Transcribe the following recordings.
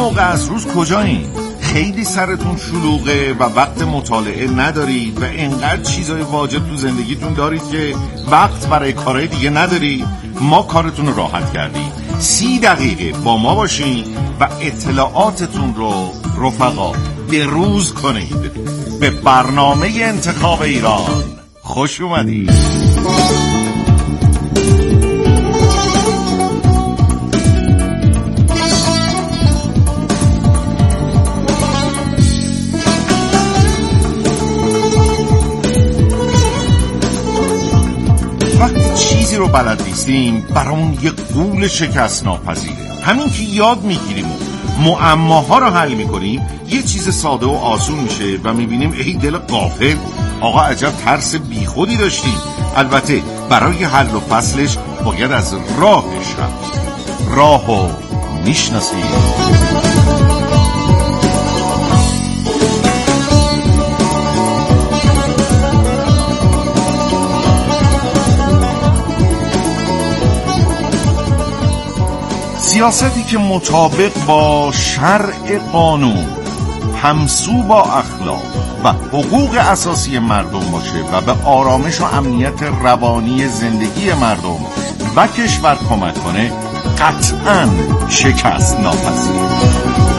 موقع از روز کجایین؟ خیلی سرتون شلوغه و وقت مطالعه ندارید و انقدر چیزای واجب تو زندگیتون دارید که وقت برای کارهای دیگه ندارید. ما کارتون رو راحت کردیم. 30 دقیقه با ما باشین و اطلاعاتتون رو رفقا به روز کنید. به برنامه انتخاب ایران خوش اومدید. وقتی چیزی رو بلد نیستیم برامون یه غول شکست ناپذیره. همین که یاد میگیریم و معماها رو حل میکنیم یه چیز ساده و آسون میشه و میبینیم ای دل غافل، آقا عجب ترس بیخودی داشتیم. البته برای حل و فصلش باید از راهش رفت. راهو میشناسید؟ سیاستی که مطابق با شرع قانون، همسو با اخلاق و حقوق اساسی مردم باشه و به آرامش و امنیت روانی زندگی مردم و کشور کمک کنه قطعاً شکست ناپذیره.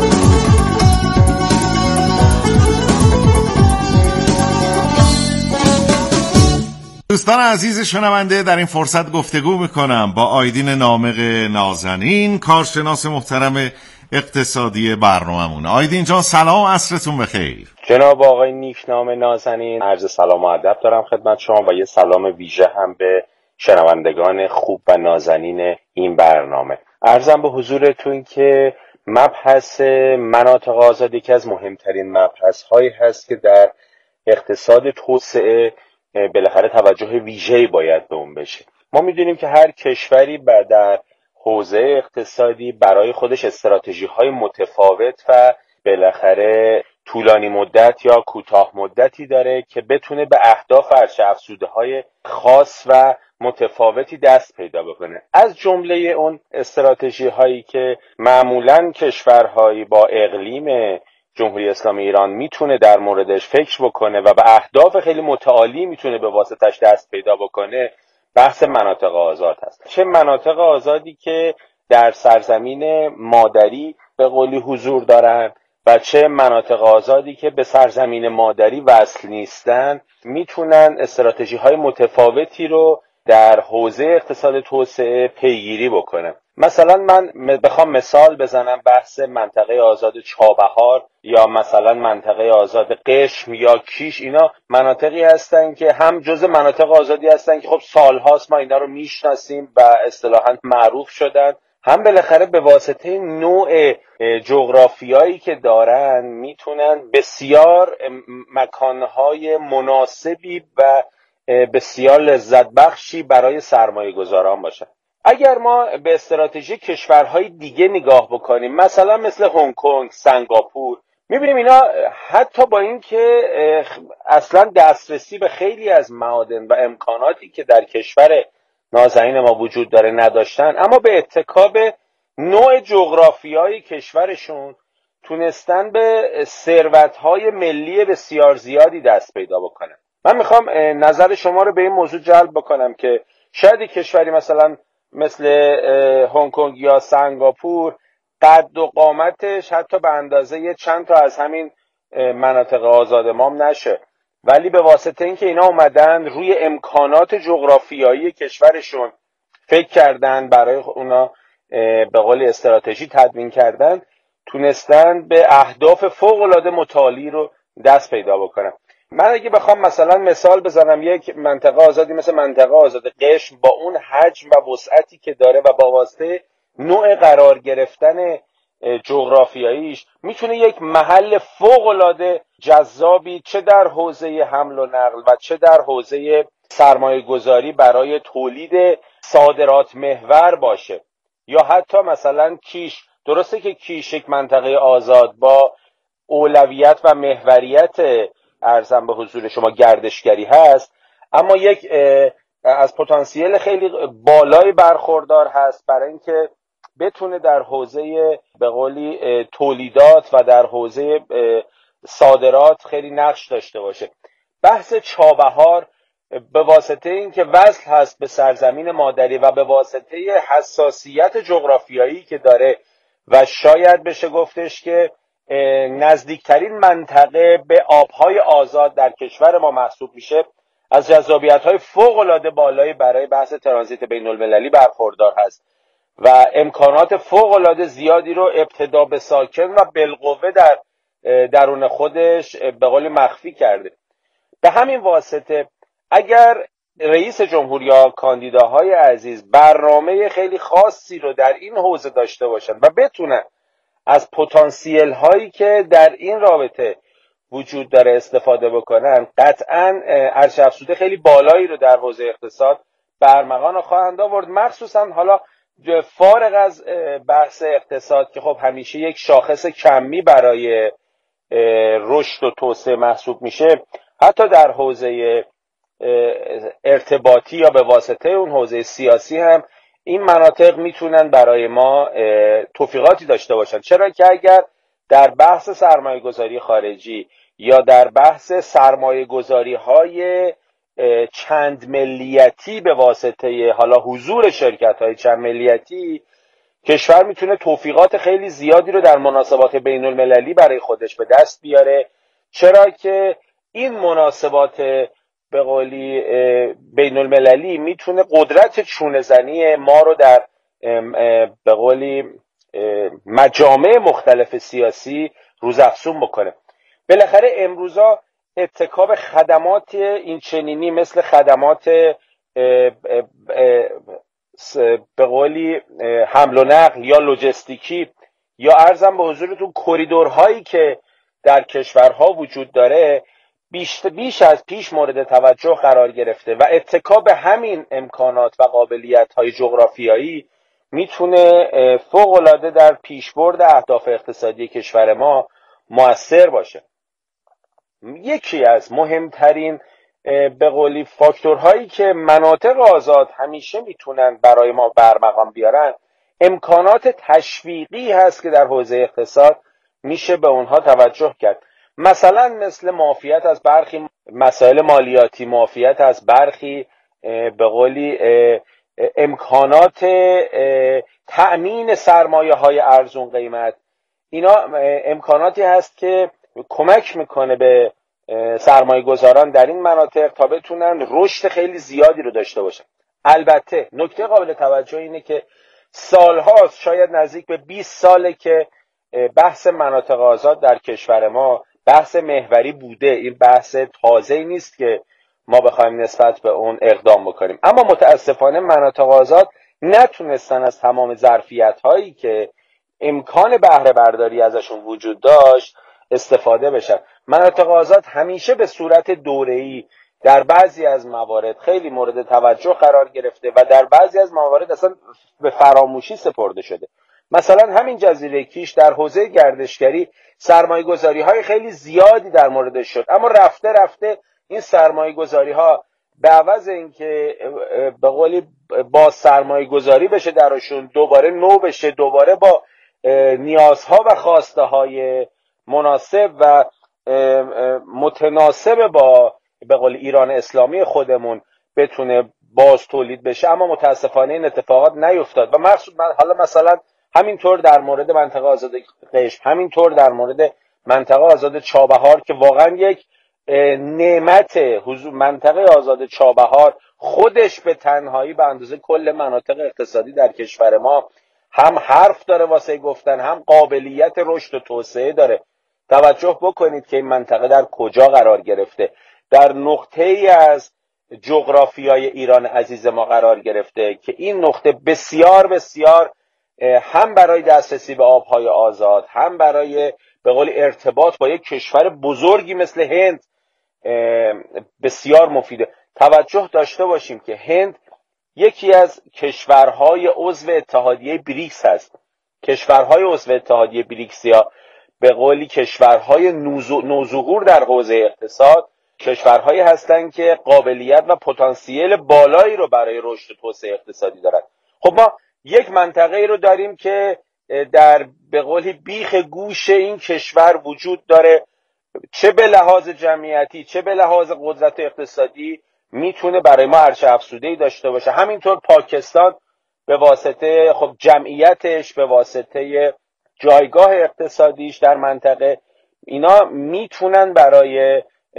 دوستان عزیز شنونده، در این فرصت گفتگو میکنم با آیدین نامق نازنین، کارشناس محترم اقتصادی برنامه‌مون. آیدین جان سلام، عصرتون بخیر. جناب آقای نیکنام نازنین، عرض سلام و ادب دارم خدمت شما و یه سلام ویژه هم به شنوندگان خوب و نازنین این برنامه. عرضم به حضورتون که مبحث مناطق آزاد یکی از مهمترین مبحث‌هایی هست که در اقتصاد توسعه بالاخره توجه ویژه‌ای باید به اون بشه. ما میدونیم که هر کشوری در حوزه اقتصادی برای خودش استراتژی‌های متفاوت و بالاخره طولانی مدت یا کوتاه مدتی داره که بتونه به اهداف افزوده‌های خاص و متفاوتی دست پیدا بکنه. از جمله اون استراتژی‌هایی که معمولاً کشورهایی با اقلیم جمهوری اسلامی ایران میتونه در موردش فکر بکنه و به اهداف خیلی متعالی میتونه به واسطش دست پیدا بکنه، بحث مناطق آزاد هست. چه مناطق آزادی که در سرزمین مادری به قولی حضور دارن و چه مناطق آزادی که به سرزمین مادری وصل نیستن، میتونن استراتژی های متفاوتی رو در حوزه اقتصاد توسعه پیگیری بکنن. مثلا من بخوام مثال بزنم، بحث منطقه آزاد چابهار یا مثلا منطقه آزاد قشم یا کیش، اینا مناطقی هستن که هم جزء مناطق آزادی هستن که خب سالهاست ما اینا رو میشناسیم و اصطلاحاً معروف شدن، هم بالاخره به واسطه نوع جغرافیایی که دارن میتونن بسیار مکانهای مناسبی و بسیار لذت بخشی برای سرمایه گذاران باشن. اگر ما به استراتژی کشورهای دیگه نگاه بکنیم، مثلا مثل هنگ کنگ، سنگاپور، میبینیم اینا حتی با این که اصلا دسترسی به خیلی از معادن و امکاناتی که در کشور نازنین ما وجود داره نداشتن، اما به اتکا به نوع جغرافیایی کشورشون تونستن به ثروت‌های ملی بسیار زیادی دست پیدا بکنن. من میخوام نظر شما رو به این موضوع جلب بکنم که شاید کشوری مثل هنگ کنگ یا سنگاپور قد و قامتش حتی به اندازه چند تا از همین مناطق آزاد ما نشه، ولی به واسطه اینکه اینا اومدن روی امکانات جغرافیایی کشورشون فکر کردن، برای اونا به قول استراتژی تدوین کردن، تونستن به اهداف فوق‌العاده متعالی رو دست پیدا بکنن. من اگه بخوام مثلا مثال بزنم، یک منطقه آزادی مثل منطقه آزاد قشم با اون حجم و وسعتی که داره و با واسطه نوع قرار گرفتن جغرافیاییش میتونه یک محل فوق‌العاده جذابی چه در حوزه حمل و نقل و چه در حوزه سرمایه گذاری برای تولید صادرات محور باشه. یا حتی مثلا کیش، درسته که کیش یک منطقه آزاد با اولویت و محوریت ارزم به حضور شما گردشگری هست، اما یک از پتانسیل خیلی بالای برخوردار هست برای اینکه بتونه در حوزه به قولی تولیدات و در حوزه صادرات خیلی نقش داشته باشه. بحث چابهار به واسطه اینکه وصل هست به سرزمین مادری و به واسطه حساسیت جغرافیایی که داره و شاید بشه گفتش که نزدیکترین منطقه به آبهای آزاد در کشور ما محسوب میشه، از جذابیت‌های فوق‌العاده بالایی برای بحث ترانزیت بین‌المللی برخوردار هست و امکانات فوق‌العاده زیادی رو ابتدا به ساکن و بالقوه در درون خودش به قول مخفی کرده. به همین واسطه اگر رئیس جمهور یا کاندیداهای عزیز برنامه خیلی خاصی رو در این حوزه داشته باشن و بتونن از پتانسیل هایی که در این رابطه وجود داره استفاده بکنن، قطعاً ارزش افزوده خیلی بالایی رو در حوزه اقتصاد برمغان خواهند آورد. مخصوصاً حالا فارغ از بحث اقتصاد که خب همیشه یک شاخص کمی برای رشد و توسعه محسوب میشه، حتی در حوزه ارتباطی یا به واسطه اون حوزه سیاسی هم این مناطق میتونن برای ما توفیقاتی داشته باشن. چرا که اگر در بحث سرمایه گذاری خارجی یا در بحث سرمایه گذاری های چند ملیتی به واسطه حالا حضور شرکت های چند ملیتی، کشور میتونه توفیقات خیلی زیادی رو در مناسبات بین المللی برای خودش به دست بیاره. چرا که این مناسبات به قولی بین المللی میتونه قدرت چونه زنی ما رو در به قولی مجامع مختلف سیاسی روزافزون بکنه. بالاخره امروزا اتکاب خدمات این چنینی مثل خدمات به قولی حمل و نقل یا لوجستیکی یا عرضم به حضورتون کوریدورهایی که در کشورها وجود داره بیش از پیش مورد توجه قرار گرفته و اتکاب همین امکانات و قابلیت‌های جغرافیایی میتونه فوق‌العاده در پیشبرد اهداف اقتصادی کشور ما مؤثر باشه. یکی از مهمترین به قولی فاکتورهایی که مناطق آزاد همیشه میتونن برای ما برمقام بیارن امکانات تشویقی هست که در حوزه اقتصاد میشه به اونها توجه کرد. مثلا مثل معافیت از برخی مسائل مالیاتی، معافیت از برخی به قولی امکانات تأمین سرمایه های ارزون قیمت. اینا امکاناتی هست که کمک میکنه به سرمایه گذاران در این مناطق تا بتونن رشد خیلی زیادی رو داشته باشن. البته نکته قابل توجه اینه که سالهاست، شاید نزدیک به 20 ساله که بحث مناطق آزاد در کشور ما بحث محوری بوده. این بحث تازه‌ای نیست که ما بخوایم نسبت به اون اقدام بکنیم، اما متاسفانه مناطق آزاد نتونستن از تمام ظرفیت‌هایی که امکان بهره برداری ازشون وجود داشت استفاده بشن. مناطق آزاد همیشه به صورت دوره‌ای در بعضی از موارد خیلی مورد توجه قرار گرفته و در بعضی از موارد اصلا به فراموشی سپرده شده. مثلا همین جزیره کیش در حوزه گردشگری سرمایه‌گذاری‌های خیلی زیادی در موردش شد، اما رفته رفته این سرمایه‌گذاری‌ها به عوض اینکه به قولی با سرمایه‌گذاری بشه درشون دوباره نو بشه، دوباره با نیازها و خواسته‌های مناسب و متناسب با به قول ایران اسلامی خودمون بتونه باز تولید بشه، اما متاسفانه این اتفاقات نیفتاد. و حالا مثلا همینطور در مورد منطقه آزاد قشم، همینطور در مورد منطقه آزاد چابهار که واقعا یک نعمت منطقه آزاد چابهار خودش به تنهایی به اندازه کل مناطق اقتصادی در کشور ما هم حرف داره واسه گفتن، هم قابلیت رشد و توسعه داره. توجه بکنید که این منطقه در کجا قرار گرفته، در نقطه‌ای از جغرافیای ایران عزیز ما قرار گرفته که این نقطه بسیار بسیار هم برای دسترسی به آبهای آزاد، هم برای به قول ارتباط با یک کشور بزرگی مثل هند بسیار مفیده. توجه داشته باشیم که هند یکی از کشورهای عضو اتحادیه بریکس هست. کشورهای عضو اتحادیه بریکس یا به قولی کشورهای نوظهور در حوزه اقتصاد کشورهایی هستند که قابلیت و پتانسیل بالایی رو برای رشد و توسعه اقتصادی دارند. خب ما یک منطقه رو داریم که در به قولی بیخ گوش این کشور وجود داره، چه به لحاظ جمعیتی چه به لحاظ قدرت اقتصادی میتونه برای ما ارچه افزوده‌ای داشته باشه. همینطور پاکستان به واسطه خب جمعیتش، به واسطه جایگاه اقتصادیش در منطقه، اینا میتونن برای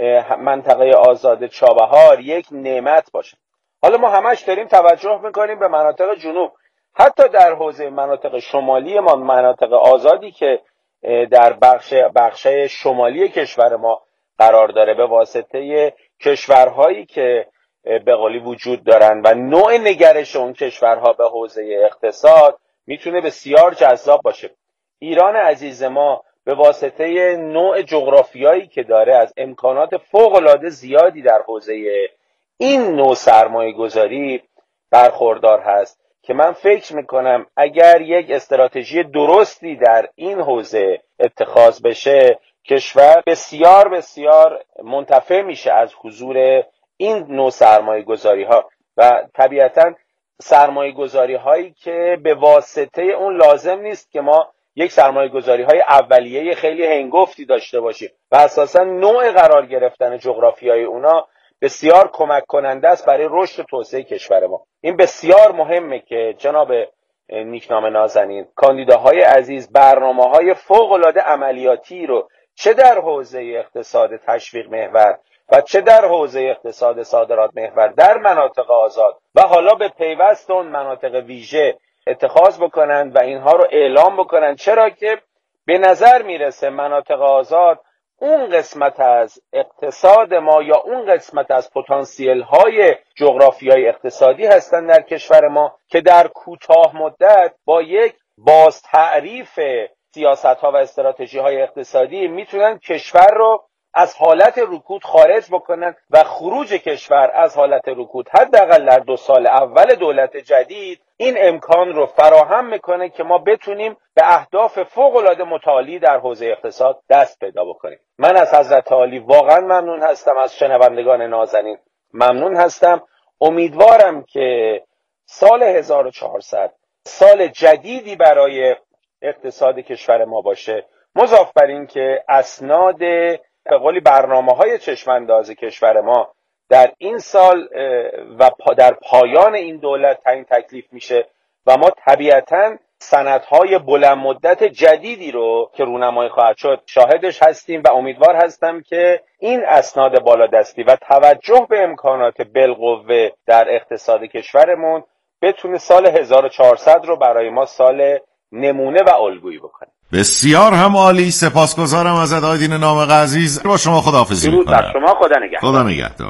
منطقه آزاد چابهار یک نعمت باشه. حالا ما همش داریم توجه میکنیم به مناطق جنوب، حتی در حوزه مناطق شمالی ما، مناطق آزادی که در بخش شمالی کشور ما قرار داره به واسطه کشورهایی که به قولی وجود دارن و نوع نگرش اون کشورها به حوزه اقتصاد میتونه بسیار جذاب باشه. ایران عزیز ما به واسطه نوع جغرافیایی که داره از امکانات فوق‌العاده زیادی در حوزه این نوع سرمایه گذاری برخوردار هست که من فکر میکنم اگر یک استراتژی درستی در این حوزه اتخاذ بشه، کشور بسیار بسیار منتفع میشه از حضور این نوع سرمایه گذاری ها و طبیعتا سرمایه گذاری هایی که به واسطه اون لازم نیست که ما یک سرمایه گذاری های اولیه خیلی هنگفتی داشته باشیم و اساسا نوع قرار گرفتن جغرافیای اونا بسیار کمک کننده است برای رشد و توسعه کشور ما. این بسیار مهمه که جناب نیکنام نازنین، کاندیداهای عزیز، برنامه‌های فوق‌العاده عملیاتی رو چه در حوزه اقتصاد تشویق محور و چه در حوزه اقتصاد صادرات محور در مناطق آزاد و حالا به پیوست اون مناطق ویژه اتخاذ بکنند و اینها رو اعلام بکنند، چرا که به نظر میرسه مناطق آزاد اون قسمت از اقتصاد ما یا اون قسمت از پتانسیل های جغرافیایی اقتصادی هستند در کشور ما که در کوتاه مدت با یک باز تعریف سیاست ها و استراتژی های اقتصادی میتونن کشور رو از حالت رکود خارج بکنن و خروج کشور از حالت رکود حداقل در 2 سال اول دولت جدید این امکان رو فراهم میکنه که ما بتونیم به اهداف فوق‌العاده متعالی در حوزه اقتصاد دست پیدا بکنیم. من از حضرت عالی واقعا ممنون هستم، از شنوندگان نازنین ممنون هستم. امیدوارم که سال 1400 سال جدیدی برای اقتصاد کشور ما باشه، مضاف بر این که اسناد به قولی برنامه‌های چشم‌انداز کشور ما در این سال و در پایان این دولت تعیین تکلیف میشه و ما طبیعتاً سندهای بلند مدت جدیدی رو که رونمایی خواهد شد شاهدش هستیم و امیدوار هستم که این اسناد بالادستی و توجه به امکانات بالقوه در اقتصاد کشورمون بتونه سال 1400 رو برای ما سال نمونه و الگویی بکنه. بسیار هم عالی، سپاسگزارم ازت آقای دین نامق عزیز. با شما خداحافظی می‌کنم. درود بر شما، خدا نگهدار. خدا نگهدار.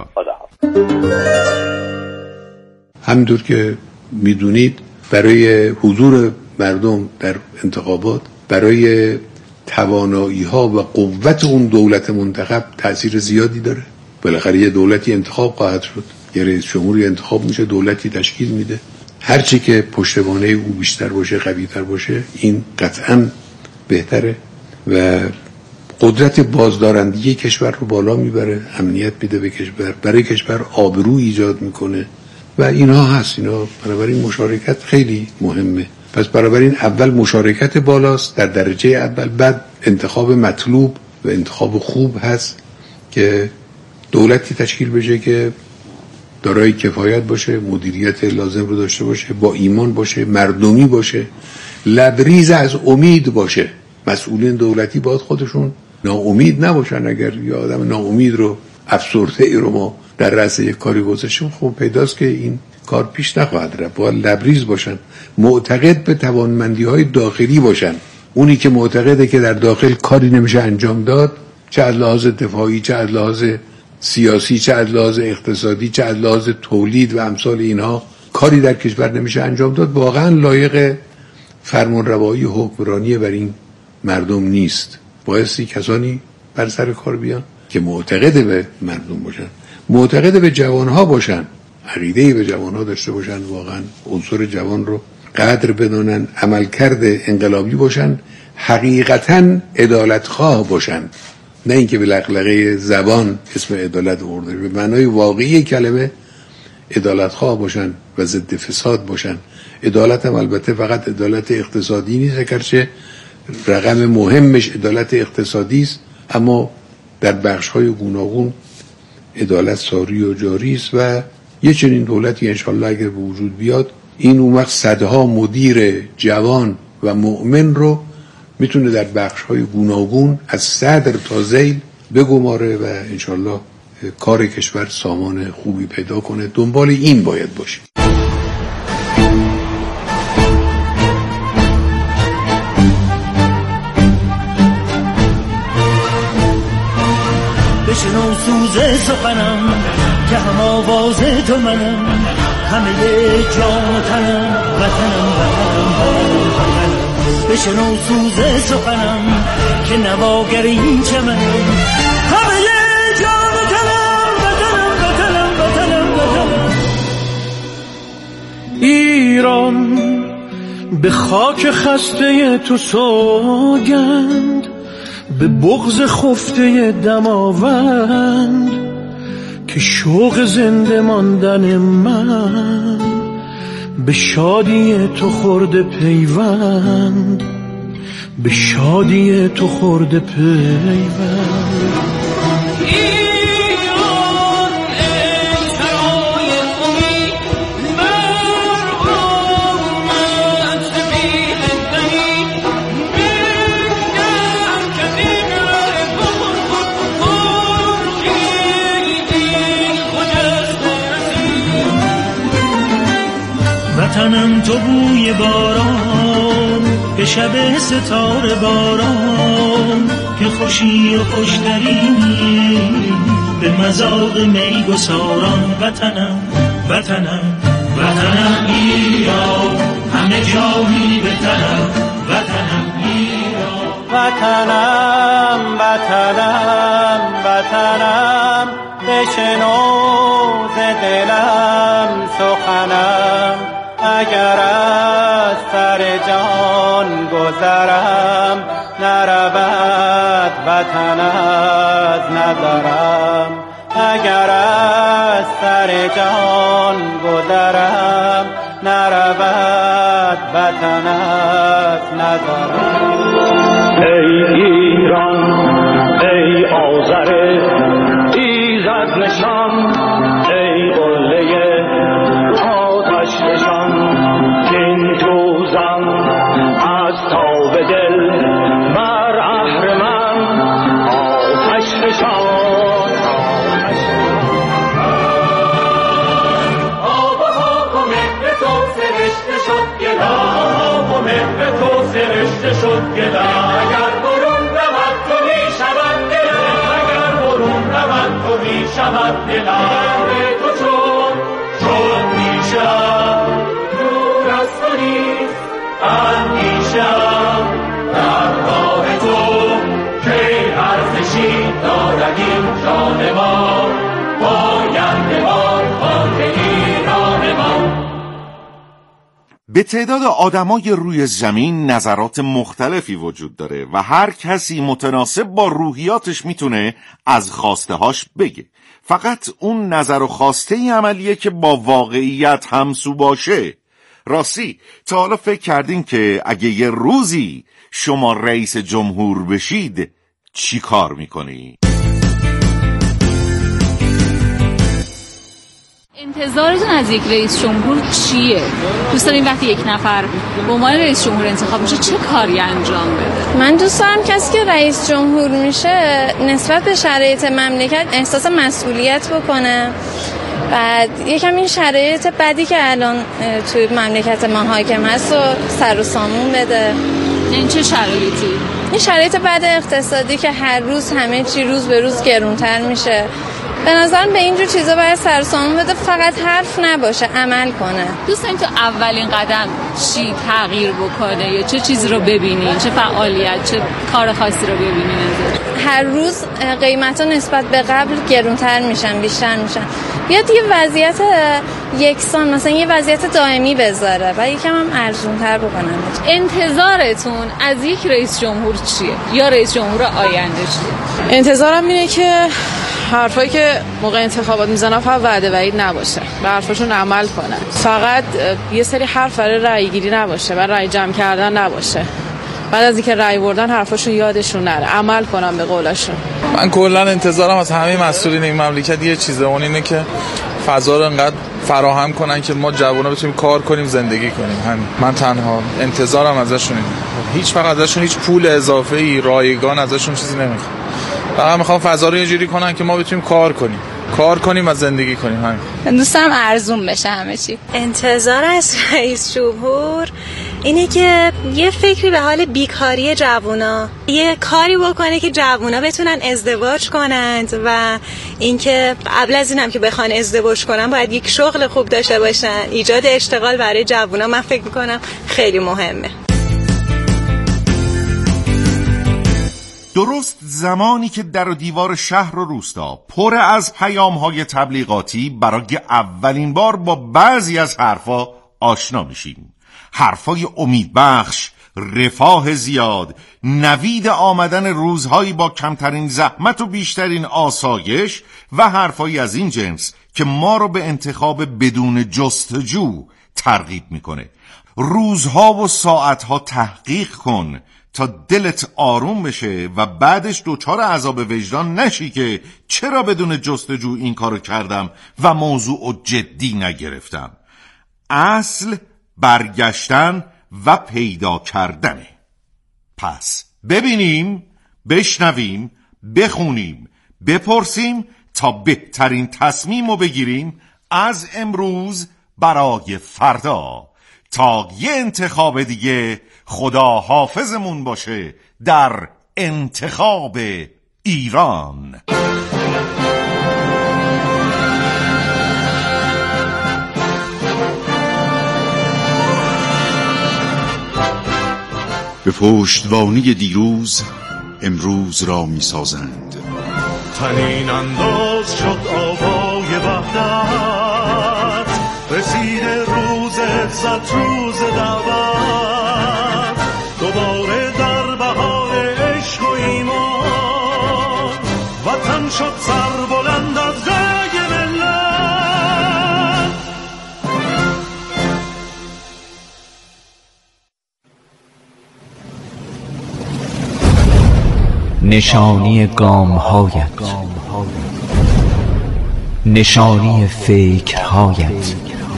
همونطور که میدونید برای حضور مردم در انتخابات، برای توانایی ها و قوت اون دولت منتخب تأثیر زیادی داره. بالاخره یه دولتی انتخاب خواهد شد، یه رئیس جمهوری انتخاب میشه، دولتی تشکیل میده. هرچی که پشتوانه او بیشتر باشه، قوی‌تر باشه، این قطعاً بهتره و قدرت بازدارندگی کشور رو بالا میبره، امنیت میده به کشور، برای کشور آبرو ایجاد میکنه و اینها هست. اینا بنابراین مشارکت خیلی مهمه. پس بنابراین اول مشارکت بالاست در درجه اول، بعد انتخاب مطلوب و انتخاب خوب هست که دولتی تشکیل بشه که دارای کفایت باشه، مدیریت لازم رو داشته باشه، با ایمان باشه، مردمی باشه، لبریز از امید باشه. مسئولین دولتی باید خودشون ناامید نباشن. اگر یه آدم ناامید رو، افسرده ای رو ما در رأس یک کاری گذاشتیم، خب پیداست که این کار پیش نخواهد رفت. باید لبریز باشن، معتقد به توانمندی‌های داخلی باشن. اونی که معتقده که در داخل کاری نمیشه انجام داد، چه از لحاظ دفاعی، چه از لحاظ سیاسی، چه از لحاظ اقتصادی، چه از لحاظ تولید و امثال اینها، کاری در کشور نمیشه انجام داد، واقعا لایق فرمانروایی و حکمرانی بر این مردم نیست. بایستی کسانی بر سر کار بیان که معتقد به مردم باشن، معتقد به جوانها باشن، عقیده‌ای به جوانها داشته باشن، واقعا عنصر جوان رو قدر بدونن، عملکرد انقلابی باشن، حقیقتاً عدالتخواه باشن، نه اینکه به لقلقه زبان اسم عدالت آورده، به معنای واقعی کلمه عدالتخواه باشن و ضد فساد باشن. عدالت هم البته فقط عدالت اقتصادی نیست، اگرچه رقم مهمش عدالت اقتصادی است، اما در بخش‌های گوناگون عدالت ساری و جاری است و یه چنین دولتی انشالله اگر به وجود بیاد، این اون وقت صدها مدیر جوان و مؤمن رو میتونه در بخش‌های گوناگون از صدر تا ذیل بگماره و انشالله کار کشور سامان خوبی پیدا کنه. دنبال این باید باشیم. بشنو سوز سخنم که هم آواز تو منم، همه جان و تنم وطنم وطنم وطنم. بشنو سوز سخنم که نواگر این چمنم، همه جان و تنم وطنم وطنم وطنم وطنم. ایران به خاک خسته تو سوگند، به بغض خفته دماوند که شوق زنده ماندن من به شادی تو خورده پیوند، به شادی تو خورده پیوند. وطنم تو بوی باران به شب ستاره باران، که خوشی و خوشترینی به مذاق می گساران. وطنم وطنم وطنم ایران، همه جایی بهترم. وطنم ایران، وطنم وطنم وطنم، بشنو ز دلم سخنم. اگر از سر جان گذرم، نرود وطن از نظرم. اگر از سر جان گذرم، نرود وطن از نظرم. ای ایران ای آذر ایزد نشان، ای قله آتش نشان، که این توزن از تاب دل بر اهرمن آتش نشان. آب و خاک و مهر تو سرشته شد گدا، آب و مهر تو سرشته شد گدا. اگر برون رود تو می شود دل، اگر برون رود تو می شود دل. تو چون می شود نور از تو نیست اندیشم در راه تو، که ارزشی دارد این جان ما، پاینده ما خاک ایران ما. به تعداد آدمای روی زمین نظرات مختلفی وجود داره و هر کسی متناسب با روحیاتش میتونه از خواستهاش بگه. فقط اون نظر و خواسته عملیه که با واقعیت همسو باشه. راستی تا حالا فکر کردین که اگه یه روزی شما رئیس جمهور بشید چی کار میکنی؟ انتظارتون از یک رئیس جمهور چیه؟ دوست دارین وقتی یک نفر به عنوان رئیس جمهور انتخاب میشه چه کاری انجام بده؟ من دوست دارم کسی که رئیس جمهور میشه نسبت به شرایط مملکت احساس مسئولیت بکنه. بعد یکم این شرایط بدی که الان توی مملکت ما حاکم هست و سر و سامون بده. این چه شرایطی؟ این شرایط بد اقتصادی که هر روز همه چی روز به روز گرونتر میشه. به نظرم به اینجور چیزا باید سر و سامون بده، فقط حرف نباشه، عمل کنه. دوست دارین تو اولین قدم چی تغییر بکنه یا چه چیزی رو ببینین؟ چه فعالیت، چه کار خاصی رو ببینین؟ هر روز قیمتا نسبت به قبل گرونتر میشن، بیشتر میشن. بیاد یه وضعیت یکسان، مثلا یه وضعیت دائمی بذاره و یکم هم ارزونتر بکنن. انتظارتون از یک رئیس جمهور چیه؟ یا رئیس جمهور آینده چیه؟ انتظارم اینه که حرفایی که موقع انتخابات میزنن فقط وعده وعید نباشه، به حرفاشون عمل کنن. فقط یه سری حرف برای رأی گیری نباشه، برای رأی جمع کردن نباشه. بعد از اینکه رأی بردن حرفاشون یادشون نره، عمل کنن به قولشون. من کلا انتظارم از همه مسئولین این مملکت یه چیزه، اون اینه که فضا رو انقدر فراهم کنن که ما جوونا بتونیم کار کنیم، زندگی کنیم. همین من تنها انتظارم ازشون اینه. هیچ وقت ازشون هیچ پول اضافه ای رایگان ازشون چیزی نمیخوام. فقط میخوام فضا رو یه جوری کنن که ما بتونیم کار کنیم و زندگی کنیم. همین. دوستم ارزون بشه همه چی. انتظار از رئیس جمهور اینه که یه فکری به حال بیکاری جوونا، یه کاری بکنه که جوونا بتونن ازدواج کنند و اینکه قبل از اینم که بخوان ازدواج کنن باید یک شغل خوب داشته باشن. ایجاد اشتغال برای جوونا من فکر میکنم خیلی مهمه. درست زمانی که در و دیوار شهر و روستا پر از پیام‌های تبلیغاتی برای اولین بار با بعضی از حرفا آشنا میشیم. حرفای امیدبخش، رفاه زیاد، نوید آمدن روزهایی با کمترین زحمت و بیشترین آسایش و حرفایی از این جنس که ما رو به انتخاب بدون جستجو ترغیب میکنه. روزها و ساعتها تحقیق کن تا دلت آروم بشه و بعدش دوچار عذاب وجدان نشی که چرا بدون جستجو این کارو کردم و موضوع جدی نگرفتم. اصل برگشتن و پیدا کردنه. پس ببینیم، بشنویم، بخونیم، بپرسیم تا بهترین تصمیم رو بگیریم از امروز برای فردا، تا یه انتخاب دیگه خدا حافظمون باشه در انتخاب ایران. به پشتوانی دیروز امروز را می سازند. تنین انداز شد آوای وحدت، رسید روز عزت، روز دعوت، دوباره در بهار عشق و ایمان، وطن شد سربلند از غی ملت. نشانی گام‌هایت، نشانی فکرهایت،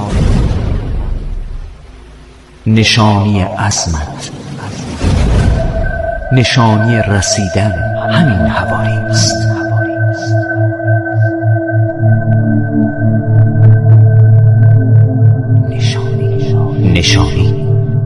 نشانی عزمت، نشانی رسیدن همین هوایی است. نشانی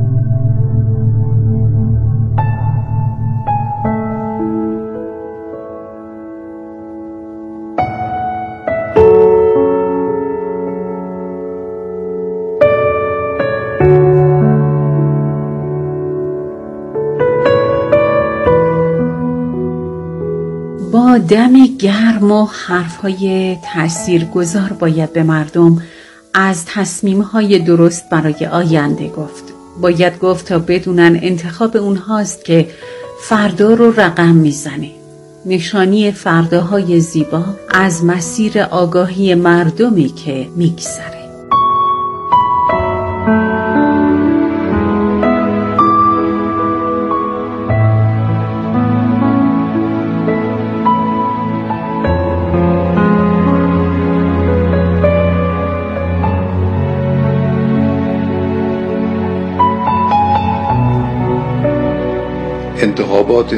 با دم گرم و حرفهای تاثیرگذار باید به مردم از تصمیم‌های درست برای آینده گفت. باید گفت تا بدونن انتخاب اونهاست که فردا رو رقم میزنه. نشانی فرداهای زیبا از مسیر آگاهی مردمی که میگذره. انتخابات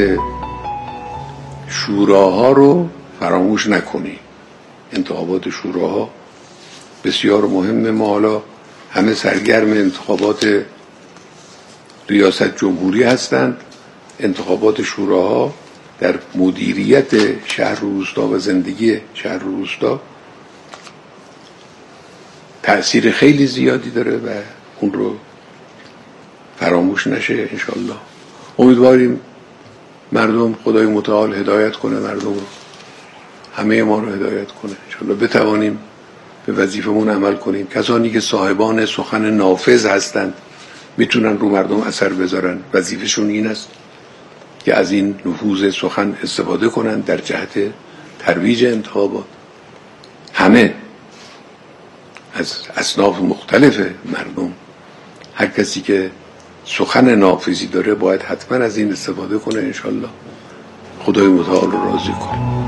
شوراها رو فراموش نکنی. انتخابات شوراها بسیار مهمه. ما حالا همه سرگرم انتخابات ریاست جمهوری هستند. انتخابات شوراها در مدیریت شهر روستا و زندگی شهر روستا تأثیر خیلی زیادی داره و اون رو فراموش نشه. انشالله امیدواریم مردم، خدای متعال هدایت کنه مردم رو، همه ما رو هدایت کنه، انشالله بتوانیم به وظیفمون عمل کنیم. کسانی که صاحبان سخن نافذ هستند میتونن رو مردم اثر بذارن. وظیفشون این است که از این نفوذ سخن استفاده کنن در جهت ترویج انتخابات، همه از اصناف مختلف مردم، هر کسی که سخن نافذی داره باید حتما از این استفاده کنه. انشالله خدای متعال رو راضی کنه.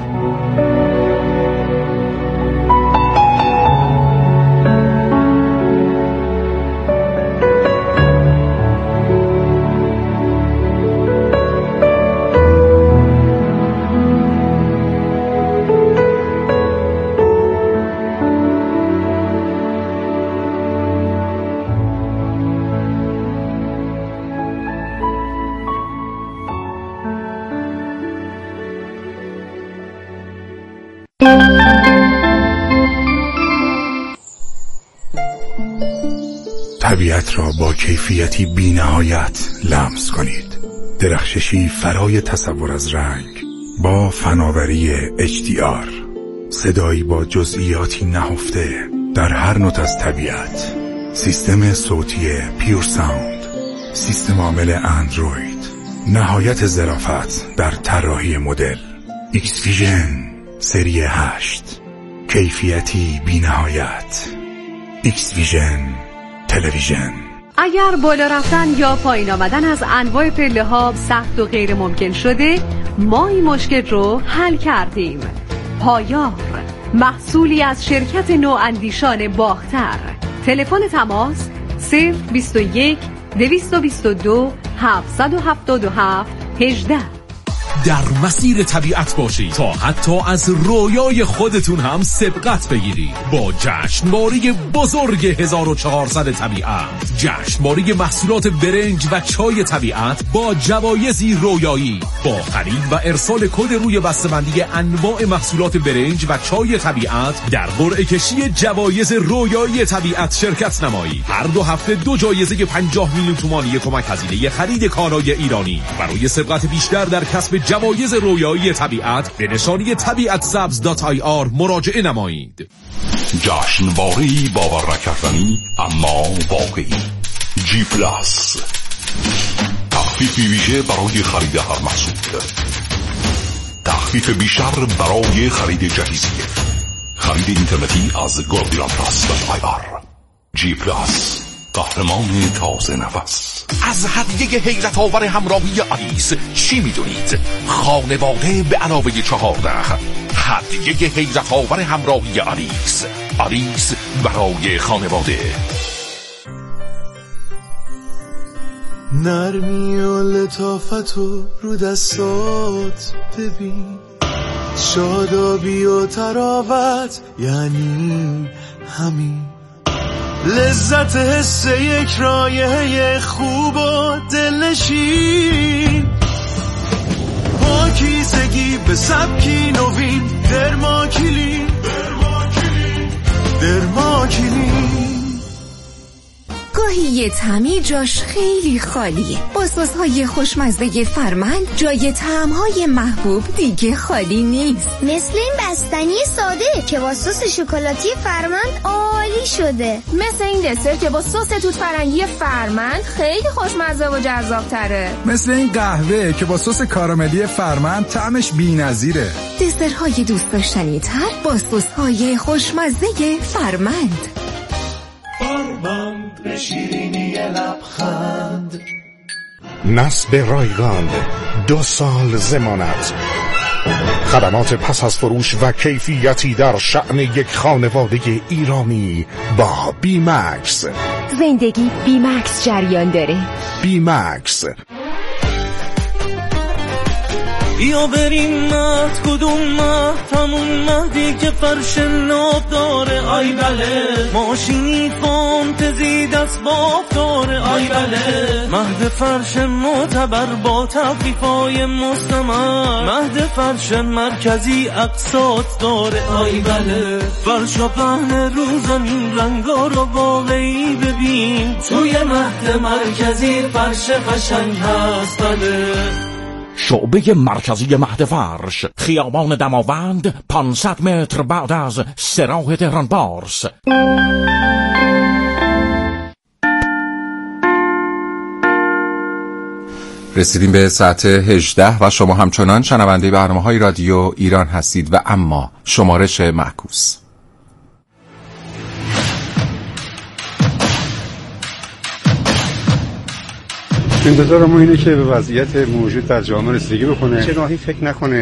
طبیعت را با کیفیتی بی نهایت لمس کنید. درخششی فرای تصور از رنگ با فناوری HDR، صدایی با جزئیاتی نهفته در هر نوت از طبیعت، سیستم صوتی پیور ساوند، سیستم عامل اندروید، نهایت ظرافت در طراحی مدل. ایکس ویژن سری 8، کیفیتی بی نهایت. ایکس ویژن تلویزیون. اگر بالا رفتن یا پایین آمدن از انواع پله ها سخت و غیر ممکن شده، ما این مشکل رو حل کردیم. پایار، محصولی از شرکت نواندیشان باختر. تلفن تماس 021 222 777 18. در مسیر طبیعت باشید تا حتی از رویای خودتون هم سبقت بگیرید با جشنواره بزرگ 1400 طبیعت. جشنواره محصولات برنج و چای طبیعت با جوایزی رویایی. با خرید و ارسال کد روی بسته‌بندی انواع محصولات برنج و چای طبیعت در قرعه کشی جوایز رویایی طبیعت شرکت نمایید. هر 2 هفته 2 جایزه 50 میلیون تومانی کمک هزینه خرید کالای ایرانی. برای سبقت بیشتر در کسب جوایز رویایی طبیعت به نشانی tabiatsabz.ir مراجعه نمایید. جشنواره‌ای باور نکردنی اما واقعی. جی پلاس، تخفیف ویژه برای خرید هر محصول، تخفیف بیشتر برای خرید جهیزیه، خرید اینترنتی از goldianplus.ir. جی پلاس، قهرمان تازه نفس. از هدیه حیرت آور همراهی آلیس چی میدونید؟ خانواده به علاوه 14. هدیه حیرت آور همراهی آلیس. آلیس برای خانواده. نرمی و لطافت رو دستات ببین، شادابی و تراوت یعنی همین. لذت حس یک رایحه خوب و دلنشین، پاکیزگی به سبکی نوین. درماکیلین گاهی یه تعمیر جاش خیلی خالیه. با سس‌های خوشمزه فرمند جای طعم‌های محبوب دیگه خالی نیست. مثل این بستنی ساده که با سس شکلاتی فرمند عالی شده. مثل این دسر که با سس توت فرنگی فرمند خیلی خوشمزه و جذاب تره. مثل این قهوه که با سس کاراملی فرمند طعمش بی‌نظیره. دسرهای دوست داشتنی تر با سس‌های خوشمزه فرمند. فرمند به شیرینی لبخند. نصب رایگان 2 سال ضمانت، خدمات پس از فروش و کیفیتی در شأن یک خانواده ایرانی با بیمکس. زندگی بیمکس جریان داره. بیمکس. بیا بریم مهد، کدوم مهد؟ همون مهدی که فرش ناب داره. آی بله، ماشینی فانتزی دست باب داره. آی بله، مهد فرش معتبر با تخفیفای مستمر. مهد فرش مرکزی اقساط داره. آی بله، فرش و پهن رو زمین، رنگا رو واقعی ببین. توی مهد مرکزی فرش قشنگ هست. بله، شعبه مرکزی مهد فرش، خیابان دماوند، 500 متر بعد از سراح تهران پارس. رسیدیم به ساعت 18 و شما همچنان شنونده برنامه‌های رادیو ایران هستید و اما شمارش معکوس. انتظار ما اینه که به وضعیت موجود در جامعه رسیدگی بکنه، جناحی فکر نکنه.